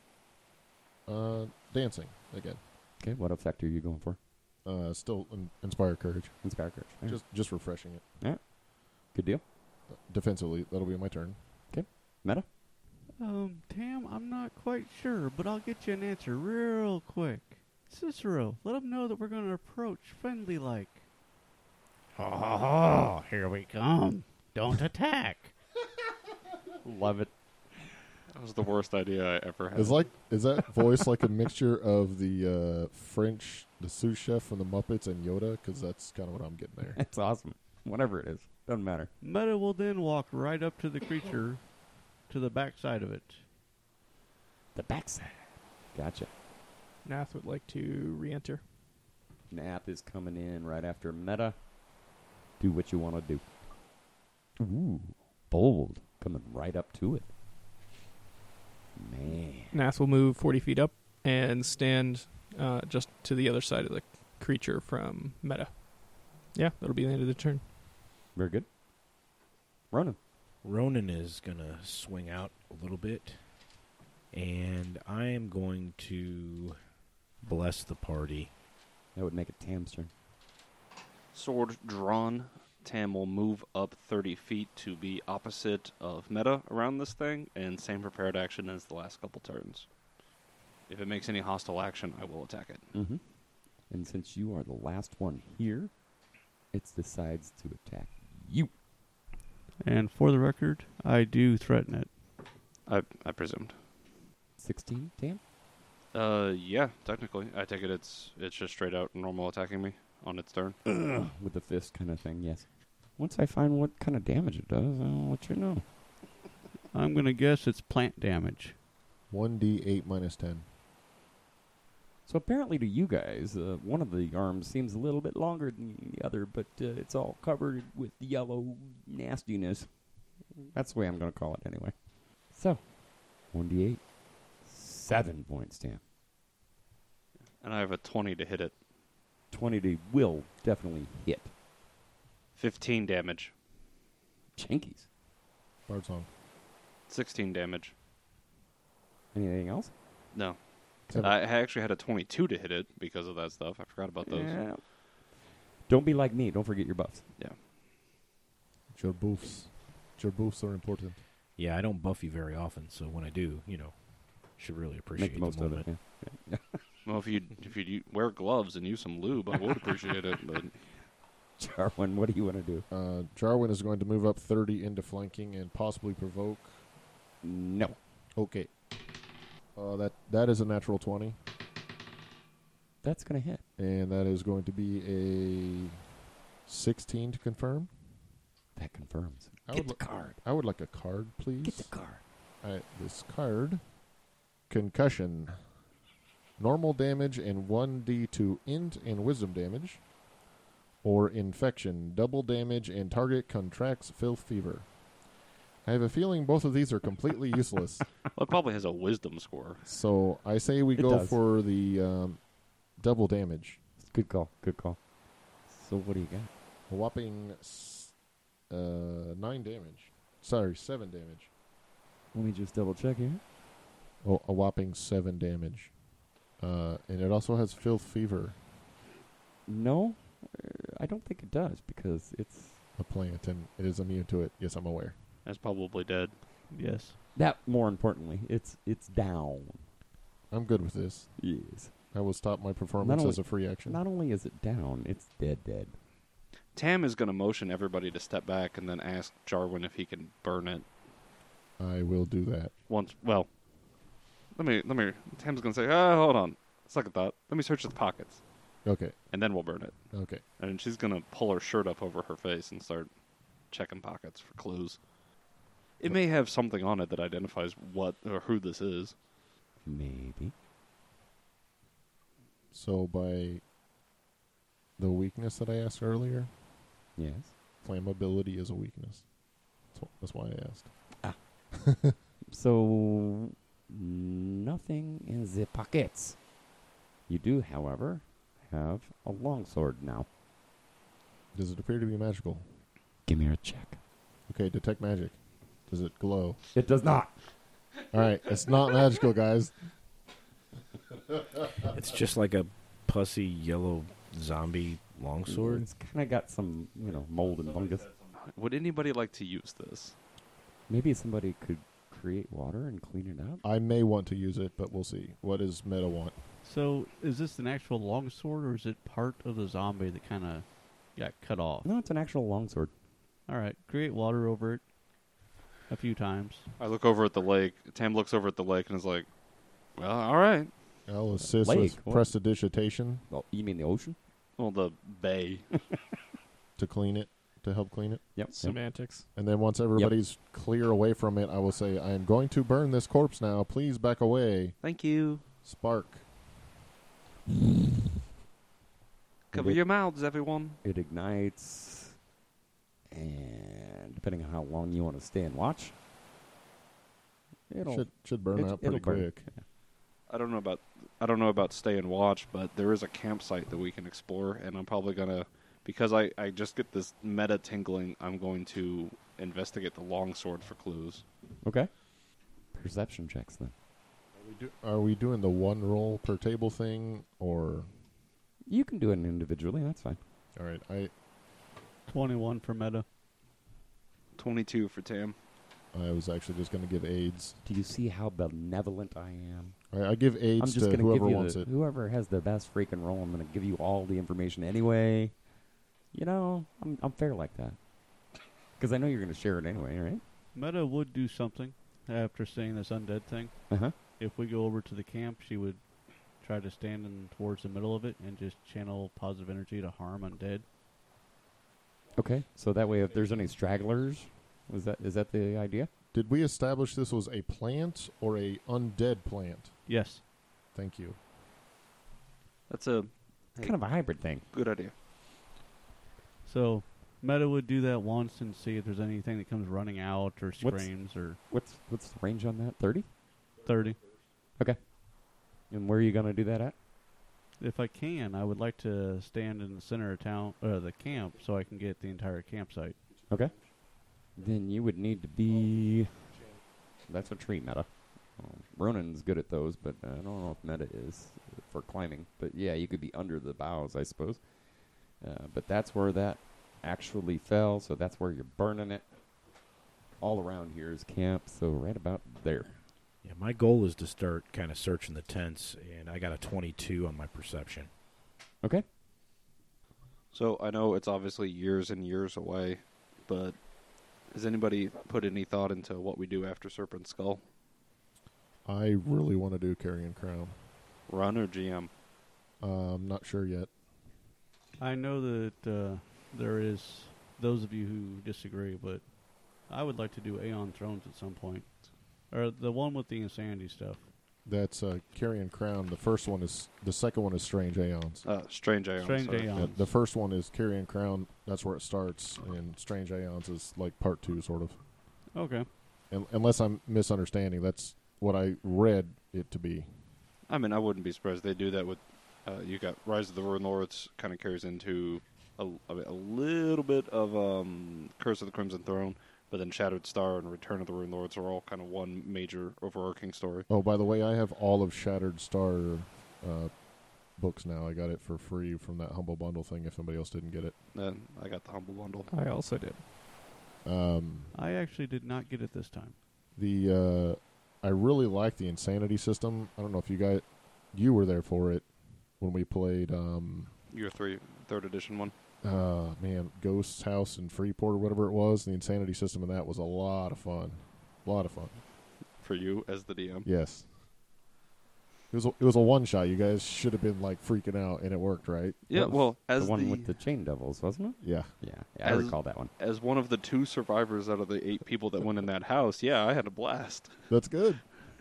dancing again. Okay, what effect are you going for? Still inspire courage. Inspire courage. All right. Just refreshing it. All right. Good deal. Defensively, that'll be my turn. Okay. Meta? Tam, I'm not quite sure, but I'll get you an answer real quick. Cicero, let them know that we're going to approach friendly-like. Oh, here we come. Don't attack. Love it. That was the worst idea I ever had. Is that voice like a mixture of the French, the sous chef from the Muppets, and Yoda? Because that's kind of what I'm getting there. That's awesome. Whatever it is. Doesn't matter. Meta will then walk right up to the creature to the backside of it. The backside. Gotcha. Nath would like to re-enter. Nath is coming in right after Meta. Do what you want to do. Ooh, bold. Coming right up to it. Man. Nath will move 40 feet up and stand just to the other side of the creature from Meta. Yeah, that'll be the end of the turn. Very good. Ronan. Ronan is going to swing out a little bit, and I am going to bless the party. That would make it Tam's turn. Sword drawn. Tam will move up 30 feet to be opposite of Meta around this thing, and same prepared action as the last couple turns. If it makes any hostile action, I will attack it. Mm-hmm. And since you are the last one here, it decides to attack you. And for the record, I do threaten it. I presumed. 16, Tam? Yeah, technically. I take it it's just straight out normal attacking me on its turn. With the fist kind of thing, yes. Once I find what kind of damage it does, I'll let you know. I'm going to guess it's plant damage. 1d8 minus 10. So apparently to you guys, one of the arms seems a little bit longer than the other, but it's all covered with yellow nastiness. That's the way I'm going to call it anyway. So, 1d8. 7 points, Tam. And I have a 20 to hit it. 20 to will definitely hit. 15 damage. Jinkies. Bard song. 16 damage. Anything else? No. Seven. I actually had a 22 to hit it because of that stuff. I forgot about those. Yeah. Don't be like me. Don't forget your buffs. Yeah. Your buffs. Your buffs are important. Yeah, I don't buff you very often, so when I do, should really appreciate Make the most the of moment. it. Yeah. Well, if you wear gloves and use some lube, I would appreciate it. But Jarwin, what do you want to do? Jarwin is going to move up 30 into flanking and possibly provoke. No. Okay. That is a natural 20. That's going to hit. And that is going to be a 16 to confirm. That confirms. I Get would the card. I would like a card, please. Get the card. All right, this card. Concussion. Normal damage and 1d2 int and wisdom damage. Or infection. Double damage and target contracts filth fever. I have a feeling both of these are completely useless. well, it probably has a wisdom score. So I say we It go does. for the double damage. Good call. Good call. So what do you got? A whopping 9 damage. Sorry, 7 damage. Let me just double check here. Oh, a whopping 7 damage. And it also has filth fever, No, I don't think it does because it's a plant, and it is immune to it. Yes, I'm aware. That's probably dead. Yes. that. More importantly, it's down. I'm good with this. Yes. I will stop my performance Not as a free action. Not only is it down, it's dead. Tam is going to motion everybody to step back and then ask Jarwin if he can burn it I will do that. once. Well, let me. Tam's going to say, hold on. Second thought. Let me search the pockets, Okay. and then we'll burn it. Okay. And she's going to pull her shirt up over her face and start checking pockets for clues. It may have something on it that identifies what or who this is. Maybe. So by the weakness that I asked earlier, Yes. flammability is a weakness. That's why I asked. So nothing in the pockets. You do, however, have a longsword now. Does it appear to be magical? Give me a check. Okay, detect magic. Does it glow? It does not. All right, it's not magical, guys. It's just like a pussy yellow zombie longsword. It's kind of got some, mold and fungus. Would anybody like to use this? Maybe somebody could create water and clean it up. I may want to use it, but we'll see. What does Meta want? So, is this an actual longsword, or is it part of the zombie that kind of got cut off? No, it's an actual longsword. All right, create water over it a few times. I look over at the lake. Tam looks over at the lake and is like, well, all right. I'll assist Lake, with what? prestidigitation Well, you mean the ocean? Well, the bay. to clean it, to help clean it. Yep. Semantics. And then once everybody's clear away from it, I will say, I am going to burn this corpse now. Please back away. Thank you. Spark. Cover your mouths, everyone. It ignites, and depending on how long you want to stay and watch, Should burn out pretty it'll burn. quick. I don't know about stay and watch, but there is a campsite that we can explore, and I'm probably gonna, because I just get this meta tingling, I'm going to investigate the longsword for clues. Okay. Perception checks then. Are we doing the one roll per table thing, or... You can do it individually. That's fine. All right, I 21 for meta. 22 for Tam. was actually just going to give aids. Do you see how benevolent I am? All right, I give I'm aids just to going to give whoever you wants it. whoever has the best freaking roll. I'm going to give you all the information anyway. I'm fair like that. Because I know you're going to share it anyway, right? Meta would do something after seeing this undead thing. Uh-huh. If we go over to the camp, she would try to stand in towards the middle of it and just channel positive energy to harm undead. Okay. So that way, if there's any stragglers, is that the idea? Did we establish this was a plant or a undead plant? Yes. Thank you. That's a It's kind of a hybrid thing. good idea. So Meta would do that once and see if there's anything that comes running out or screams or What's the range on that? 30? 30. Okay. And where are you going to do that at? If I can, I would like to stand in the center of town, the camp, so I can get the entire campsite. Okay. Then you would need to be... That's a tree meta. Ronan's good at those, but I don't know if meta is for climbing. But yeah, you could be under the boughs, I suppose. But that's where that actually fell, so that's where you're burning it. All around here is camp, so right about there. Yeah, my goal is to start kind of searching the tents, and I got a 22 on my perception. Okay. So I know it's obviously years and years away, but has anybody put any thought into what we do after Serpent Skull? I really want to do Carrion Crown. Run or GM? I'm not sure yet. I know that there is those of you who disagree, but I would like to do Aeon Thrones at some point. Or the one with the insanity stuff. That's Carrion Crown. The second one is Strange Aeons. Strange Aeons. Strange sorry. Aeons. The first one is Carrion Crown. That's where it starts, and Strange Aeons is like part 2, sort of. Okay. Unless I'm misunderstanding, that's what I read it to be. I mean, I wouldn't be surprised they do that with. You got Rise of the Ruin Lords, kind of carries into a little bit of Curse of the Crimson Throne, but then Shattered Star and Return of the Ruin Lords are all kind of one major overarching story. Oh, by the way, I have all of Shattered Star books now. I got it for free from that Humble Bundle thing if somebody else didn't get it. And I got the Humble Bundle. I also did. I actually did not get it this time. I really like the Insanity system. I don't know if you were there for it when we played Your third edition one. Ghost House in Freeport or whatever it was. The Insanity system in that was a lot of fun. For you as the DM. Yes. It was a one shot. You guys should have been like freaking out, and it worked, right? Yeah, That was well, as the one with the Chain Devils, wasn't it? Yeah. Yeah, I As- recall that one. as one of the 2 survivors out of the 8 people that went in that house, yeah, I had a blast. That's good.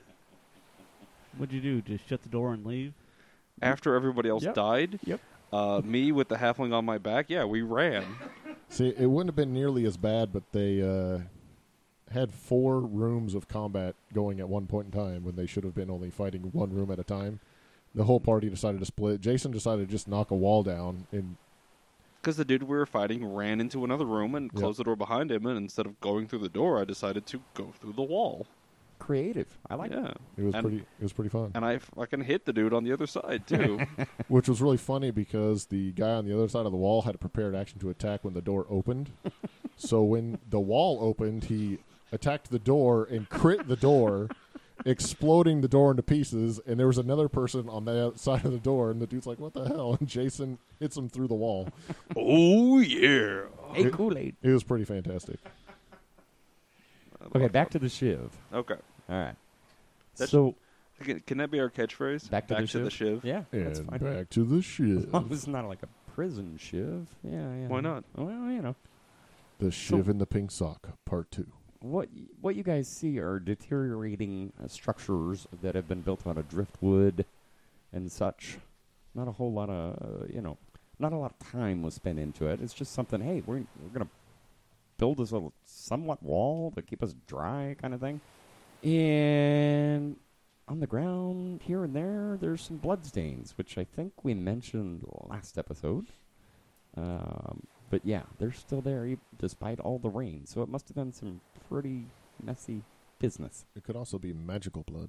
What'd you do? Just shut the door and leave? After everybody else Yep. died, Yep. me with the halfling on my back, yeah, we ran. See, it wouldn't have been nearly as bad, but they had 4 rooms of combat going at one point in time when they should have been only fighting one room at a time. The whole party decided to split. Jason decided to just knock a wall down, and Because the dude we were fighting ran into another room and Yep. closed the door behind him, and instead of going through the door, I decided to go through the wall. Creative. I like it. Yeah. it was pretty fun. And I fucking hit the dude on the other side, too. Which was really funny because the guy on the other side of the wall had a prepared action to attack when the door opened. So when the wall opened, he attacked the door and crit the door, exploding the door into pieces. And there was another person on the side of the door, and the dude's like, "What the hell?" And Jason hits him through the wall. Oh, yeah. Hey, Kool-Aid. It was pretty fantastic. Okay, back to the Shiv. Okay. All right. That's- So, Can that be our catchphrase? back to the Shiv? Yeah, that's And fine. back to the As shiv. long as it's not like a prison Shiv. Yeah. Why not? Well, you know. The shiv in the pink sock, part 2. What you guys see are deteriorating structures that have been built out of driftwood and such. Not a whole lot of, not a lot of time was spent into it. It's just something, hey, we're going to build this little somewhat wall to keep us dry kind of thing. And on the ground here and there, there's some bloodstains, which I think we mentioned last episode. But yeah, they're still there despite all the rain. So it must have been some pretty messy business. It could also be magical blood.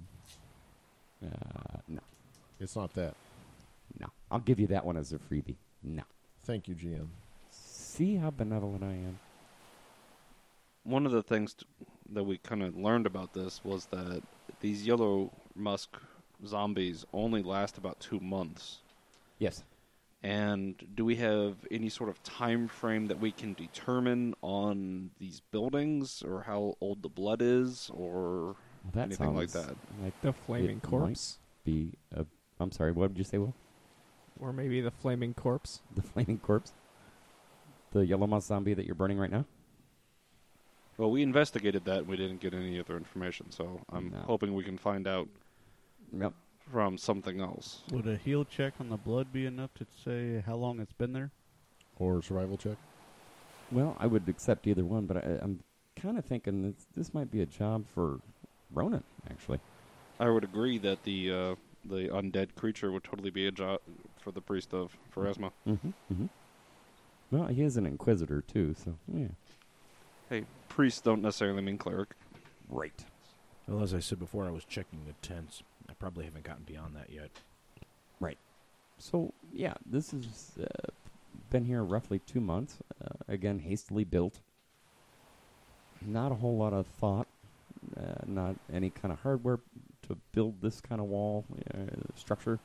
No. It's not that. No. I'll give you that one as a freebie. No. Thank you, GM. See how benevolent I am? One of the things that we kind of learned about this was that these yellow musk zombies only last about 2 months. Yes. And do we have any sort of time frame that we can determine on these buildings, or how old the blood is, or That anything like sounds that? Like The flaming it corpse. might be I'm sorry, what did you say, Will? Or maybe the flaming corpse. The flaming corpse? The yellow mouse zombie that you're burning right now? Well, we investigated that and we didn't get any other information, so I'm No. hoping we can find out Yep. from something else. Would a heal check on the blood be enough to say how long it's been there? Or survival check. Well, I would accept either one, but I'm kind of thinking this might be a job for Ronan, actually. I would agree that the undead creature would totally be a job for the priest of Pharasma. Mm-hmm. Mm-hmm. Well, he is an inquisitor, too, so, yeah. Hey, priests don't necessarily mean cleric. Right. Well, as I said before, I was checking the tents. I probably haven't gotten beyond that yet. Right. So, yeah, this has been here roughly 2 months. Again, hastily built. Not a whole lot of thought not any kind of hardware to build this kind of wall structure.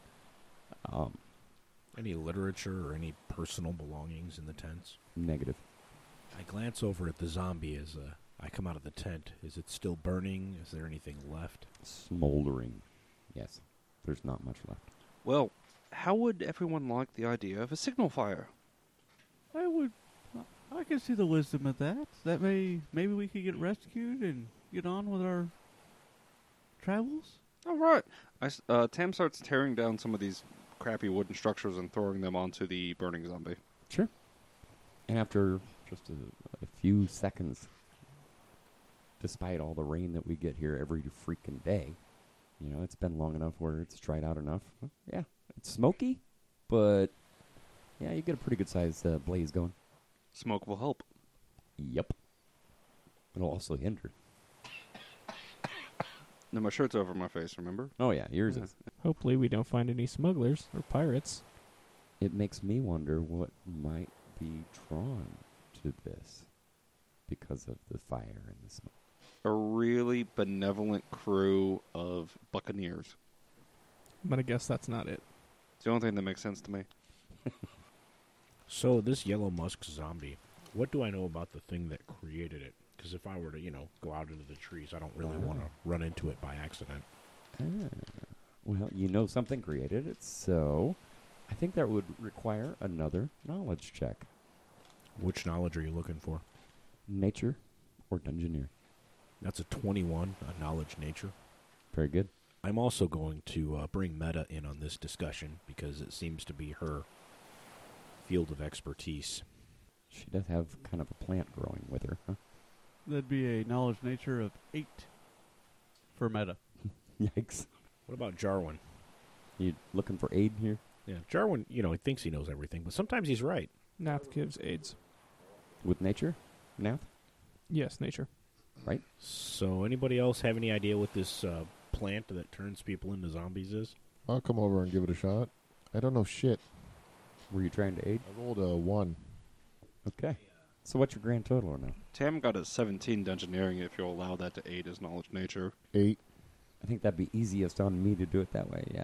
Any literature or any personal belongings in the tents? Negative. I glance over at the zombie as I come out of the tent. Is it still burning? Is there anything left? Smoldering. Yes. There's not much left. Well, how would everyone like the idea of a signal fire? I can see the wisdom of that. That maybe we could get rescued and get on with our travels. All right. Tam starts tearing down some of these crappy wooden structures and throwing them onto the burning zombie. Sure. And after just a few seconds, despite all the rain that we get here every freaking day, it's been long enough where it's dried out enough. Yeah, it's smoky, but yeah, you get a pretty good sized blaze going. Smoke will help. Yep. It'll also hinder. No, my shirt's over my face, remember? Oh yeah, yours is. Hopefully we don't find any smugglers or pirates. It makes me wonder what might be drawn to this because of the fire and the smoke. A really benevolent crew of buccaneers. I'm gonna guess that's not it. It's the only thing that makes sense to me. So this yellow musk zombie, what do I know about the thing that created it? Because if I were to, go out into the trees, I don't really want to run into it by accident. Well, something created it, so I think that would require another knowledge check. Which knowledge are you looking for? Nature or Dungeoneer. That's a 21, a knowledge nature. Very good. I'm also going to bring Meta in on this discussion because it seems to be her field of expertise. She does have kind of a plant growing with her, huh? That'd be a knowledge nature of 8 for Meta. Yikes. What about Jarwin? You looking for aid here? Yeah, Jarwin, he thinks he knows everything, but sometimes he's right. Nath gives aids. With nature? Nath? Yes, nature. Right? So anybody else have any idea what this plant that turns people into zombies is? I'll come over and give it a shot. I don't know shit. Were you trying to aid? I rolled a 1. Okay. So what's your grand total now? Tam got a 17 Dungeoneering if you'll allow that to aid his knowledge nature. 8. I think that'd be easiest on me to do it that way, yeah.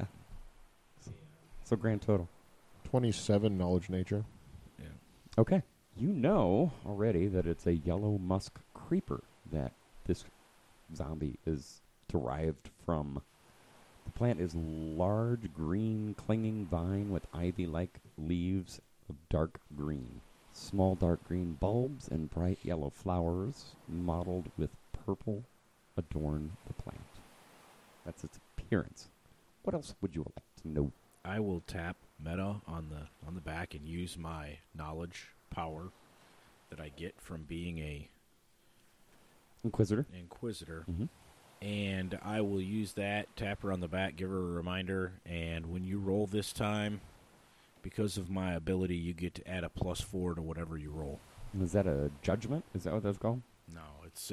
So grand total. 27 knowledge nature. Yeah. Okay. You know already that it's a yellow musk creeper that this zombie is derived from. The plant is large, green, clinging vine with ivy-like leaves of dark green. Small dark green bulbs and bright yellow flowers mottled with purple adorn the plant. That's its appearance. What else would you like to know? I will tap Meta on the back and use my knowledge power that I get from being a Inquisitor. Inquisitor. Mm-hmm. And I will use that, tap her on the back, give her a reminder, and when you roll this time, because of my ability, you get to add a +4 to whatever you roll. Is that a judgment? Is that what that's called? No, it's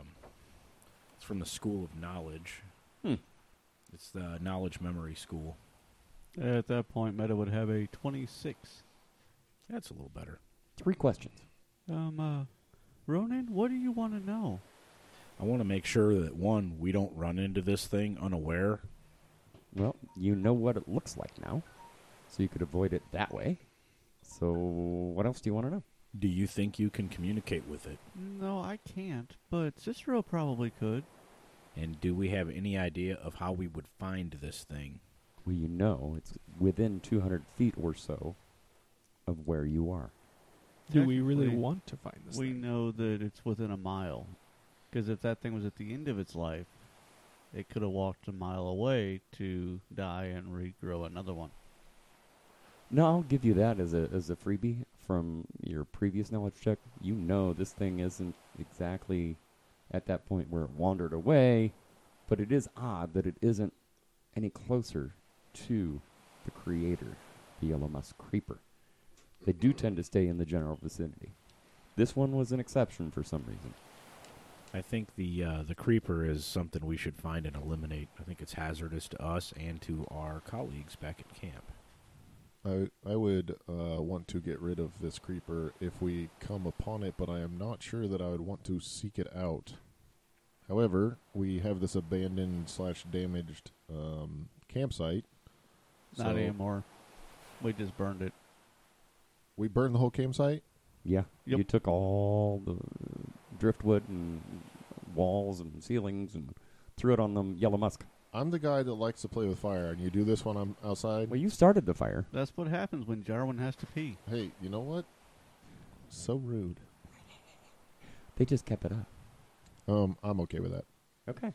it's from the School of Knowledge. It's the Knowledge Memory School. At that point, Meta would have a 26. That's a little better. 3 questions. Ronan, what do you want to know? I want to make sure that, one, we don't run into this thing unaware. Well, you know what it looks like now, so you could avoid it that way. So what else do you want to know? Do you think you can communicate with it? No, I can't, but Cicero probably could. And do we have any idea of how we would find this thing? Well, you know it's within 200 feet or so of where you are. Do we really Technically, want to find this We thing? know that it's within a mile. Because if that thing was at the end of its life, it could have walked a mile away to die and regrow another one. No, I'll give you that as a freebie from your previous knowledge check. You know this thing isn't exactly at that point where it wandered away, but it is odd that it isn't any closer to the creator, the yellow musk creeper. They do tend to stay in the general vicinity. This one was an exception for some reason. I think the creeper is something we should find and eliminate. I think it's hazardous to us and to our colleagues back at camp. I would want to get rid of this creeper if we come upon it, but I am not sure that I would want to seek it out. However, we have this abandoned / damaged campsite. Not So anymore. We just burned it. we burned the whole campsite. Yeah. Yep. You took all the driftwood and walls and ceilings and threw it on the yellow musk. I'm the guy that likes to play with fire, and you do this when I'm outside. Well, you started the fire. That's what happens when Jarwin has to pee. Hey, you know what? So rude. They just kept it up. I'm okay with that. Okay.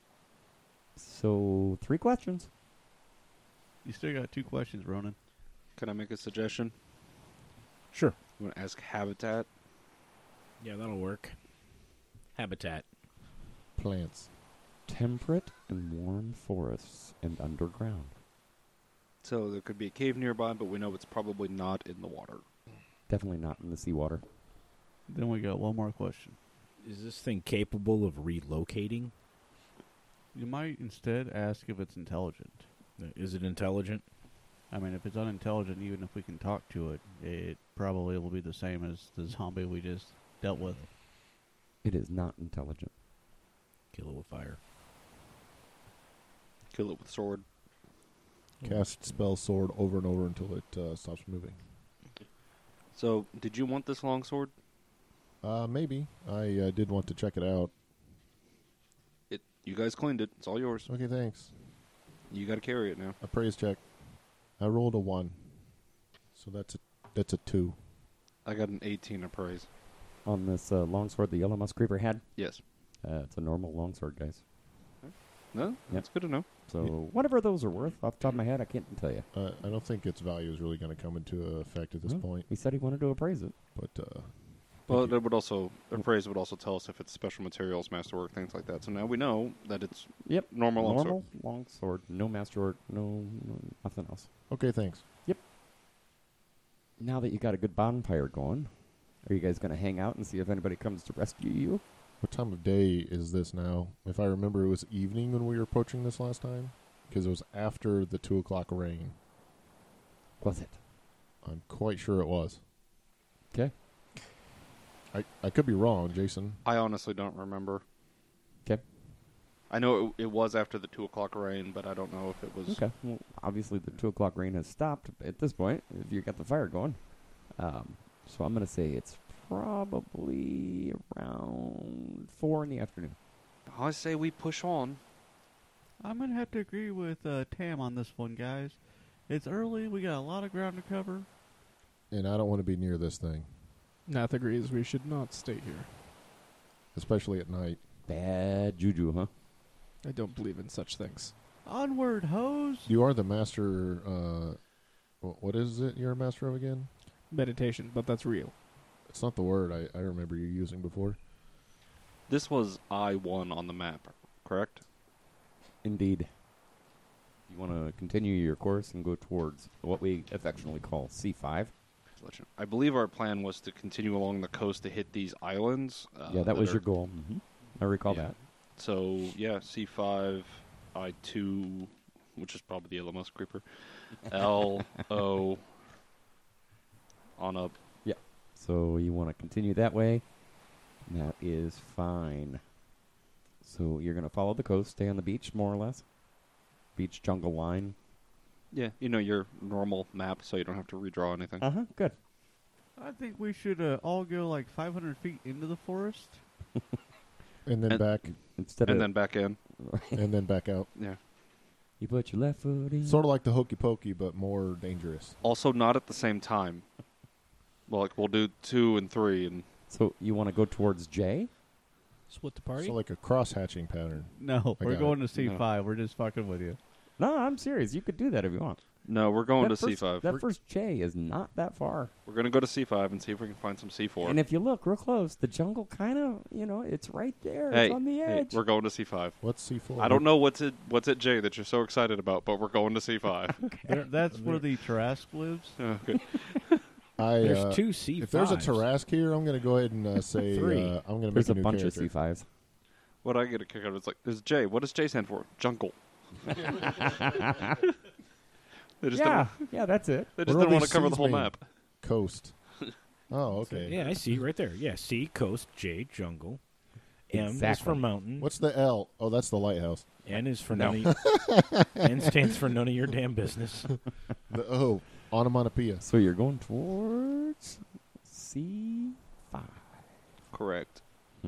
So 3 questions. You still got 2 questions, Ronan. Can I make a suggestion? Sure. You want to ask Habitat? Yeah, that'll work. Habitat. Plants. Temperate and warm forests and underground. So there could be a cave nearby, but we know it's probably not in the water. Definitely not in the seawater. Then we got one more question. Is this thing capable of relocating? You might instead ask if it's intelligent. Is it intelligent? I mean, if it's unintelligent, even if we can talk to it, it probably will be the same as the zombie we just dealt with. It is not intelligent. Kill it with fire. Kill it with sword. Cast spell sword over and over until it stops moving. So, did you want this longsword? Maybe. I did want to check it out. You guys cleaned it. It's all yours. Okay, thanks. You got to carry it now. Appraise check. I rolled a 1. So that's a 2. I got an 18 appraise. On this longsword the yellow musk creeper had, Yes. it's a normal longsword, guys. No, that's good to know. So whatever those are worth, off the top of my head, I can't tell you. I don't think its value is really going to come into effect at this No. point. He said he wanted to appraise it. But Well, thank you. it would also appraise would also tell us if it's special materials, masterwork, things like that. So now we know that it's Yep. normal longsword. Normal longsword, no masterwork, no nothing else. Okay, thanks. Now that you got a good bonfire going, are you guys going to hang out and see if anybody comes to rescue you? What time of day is this now? If I remember, it was evening when we were approaching this last time. Because it was after the 2 o'clock rain. Was it? I'm quite sure it was. Okay. I could be wrong, Jason. I honestly don't remember. 'Kay. I know it was after the 2 o'clock rain, but I don't know if it was. Okay. Well, obviously the 2 o'clock rain has stopped at this point, if you got the fire going. So I'm going to say it's probably around 4 in the afternoon. I say we push on. I'm going to have to agree with Tam on this one, guys. It's early. We got a lot of ground to cover. And I don't want to be near this thing. Nath agrees we should not stay here. Especially at night. Bad juju, huh? I don't believe in such things. Onward, hoes! You are the master... what is it you're a master of again? Meditation, but that's real. It's not the word I remember you using before. This was I-1 on the map, correct? Indeed. You want to continue your course and go towards what we affectionately call C5. I believe our plan was to continue along the coast to hit these islands. Yeah, that was are- your goal. Mm-hmm. I recall Yeah. that. So, yeah, C5, I2, which is probably the yellow musk creeper, L, O, on up. So you want to continue that way. That is fine. So you're going to follow the coast, stay on the beach, more or less. Beach jungle line. Yeah, you know your normal map, so you don't have to redraw anything. Uh-huh, good. I think we should all go like 500 feet into the forest. And then And- back. Instead And of then back in. And then back out. Yeah. you put your left foot in. Sort of like the hokey pokey, but more dangerous. Also, not at the same time. Well, like, we'll do 2 and 3, and So you want to go towards J? Split the party? So like a cross-hatching pattern. No, I we're got going it. to C5. We're just fucking with you. No, I'm serious. You could do that if you want. no, we're going That to first- C5. That first J is not that far. We're going to go to C5 and see if we can find some C4. And if you look real close, the jungle kind of, it's right there. hey, It's on the hey, edge. we're going to C5. What's C4? I don't know what's at J that you're so excited about, but we're going to C5. That's where the Tarrasque lives. Okay. There's 2 C5s. If there's a Tarrasque here, I'm going to go ahead and say 3. I'm going to There's make a a new bunch character. of C5s. What I get a kick out of is like, there's J. What does J stand for? Jungle. They just Yeah, that's it. They just What do didn't want these to cover the C's whole mean? map. Coast. Oh, okay. Yeah, I see right there. Yeah, C, coast, J, jungle. M is Exactly. for mountain. What's the L? Oh, that's the lighthouse. N is for No. none of N stands for none of your damn business. The O, onomatopoeia. So you're going towards C5. Correct.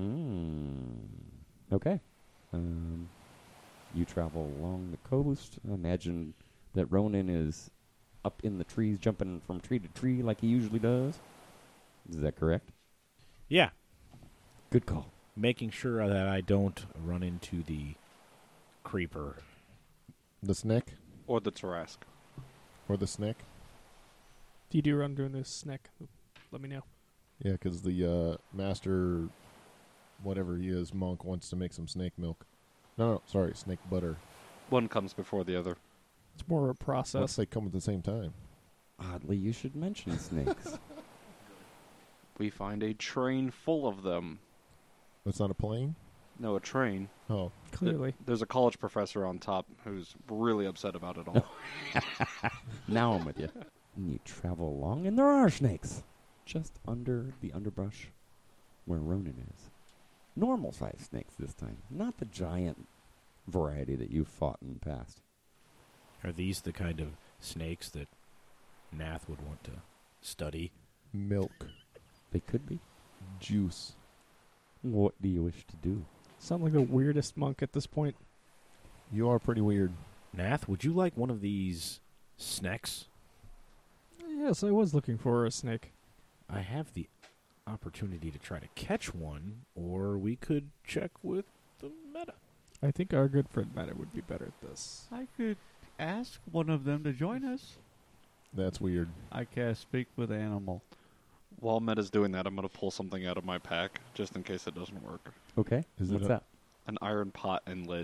Okay. You travel along the coast. Imagine that Ronan is up in the trees, jumping from tree to tree like he usually does. Is that correct? Yeah. Good call. Making sure that I don't run into the creeper. The snake Or the Tarrasque. or the snake. If you do run doing this snack, let me know. Yeah, because the master, whatever he is, monk wants to make some snake milk. No, sorry, snake butter. One comes before the other. It's more of a Unless process. they come at the same time. Oddly, you should mention snakes. We find a train full of them. That's not a plane? No, a train. Oh, Clearly. There's a college professor on top who's really upset about it all. Now I'm with you. And you travel along, and there are snakes. Just under the underbrush where Ronan is. Normal-sized snakes this time. Not the giant variety that you've fought in the past. Are these the kind of snakes that Nath would want to study? milk, They could be. juice. What do you wish to do? Sound like the weirdest monk at this point. You are pretty weird. Nath, would you like one of these snacks? Yes, I was looking for a snake. I have the opportunity to try to catch one, or we could check with the meta. I think our good friend Meta would be better at this. I could ask one of them to join us. That's weird. I cast Speak with Animal. While Meta's doing that, I'm going to pull something out of my pack, just in case it doesn't work. Okay. Is it What's a- that? An iron pot and lid.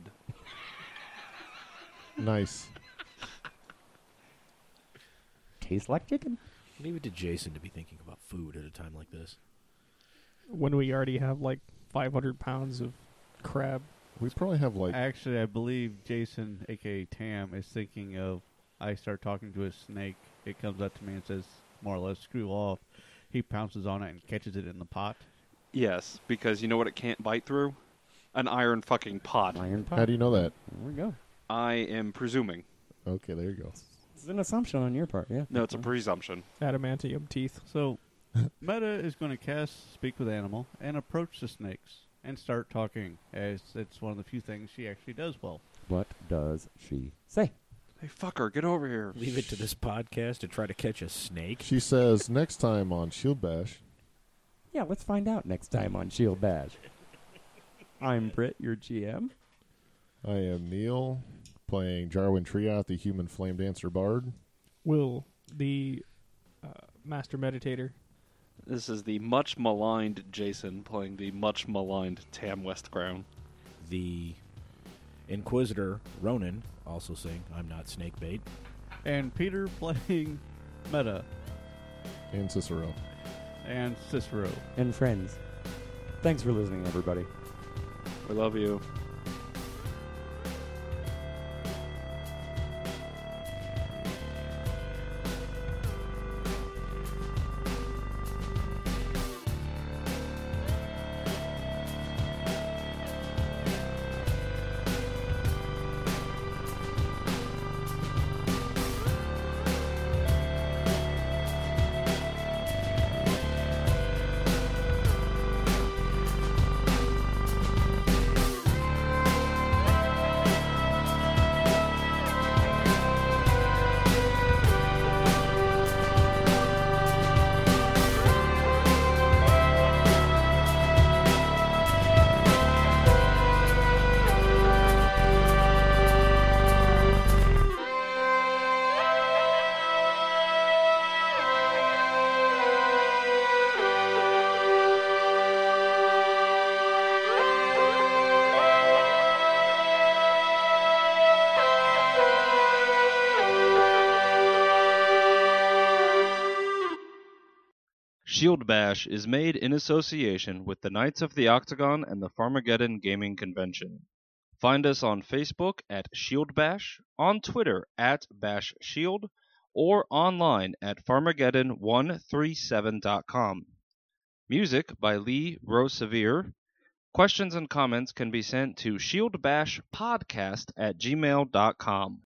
Nice. Tastes like chicken. Leave it to Jason to be thinking about food at a time like this. When we already have like 500 pounds of crab. We probably have like Actually, I believe Jason, a.k.a. Tam, is thinking of, I start talking to a snake. It comes up to me and says, more or less, screw off. He pounces on it and catches it in the pot. Yes, because you know what it can't bite through? An iron fucking pot. Iron pot. How do you know that? There we go. I am presuming. Okay, there you go. It's an assumption on your part, yeah. No, it's a presumption. Adamantium teeth. So, Meta is going to cast Speak with Animal and approach the snakes and start talking, as it's one of the few things she actually does well. What does she say? Hey, fucker, get over here. Leave it to this podcast to try to catch a snake. She says next time on Shield Bash. Yeah, let's find out next time on Shield Bash. I'm Britt, your GM. I am Neil, playing Jarwin Triot, the human flame dancer bard. Will, the master meditator. This is the much maligned Jason playing the much maligned Tam Westcrown. The Inquisitor, Ronan, also saying, I'm not snakebait. And Peter playing Meta And Cicero. and Cicero. And friends. Thanks for listening, everybody. We love you. Shield Bash is made in association with the Knights of the Octagon and the Farmageddon Gaming Convention. Find us on Facebook at Shield Bash, on Twitter at Bash Shield, or online at Farmageddon137.com. Music by Lee Rosevere. Questions and comments can be sent to shieldbashpodcast@gmail.com.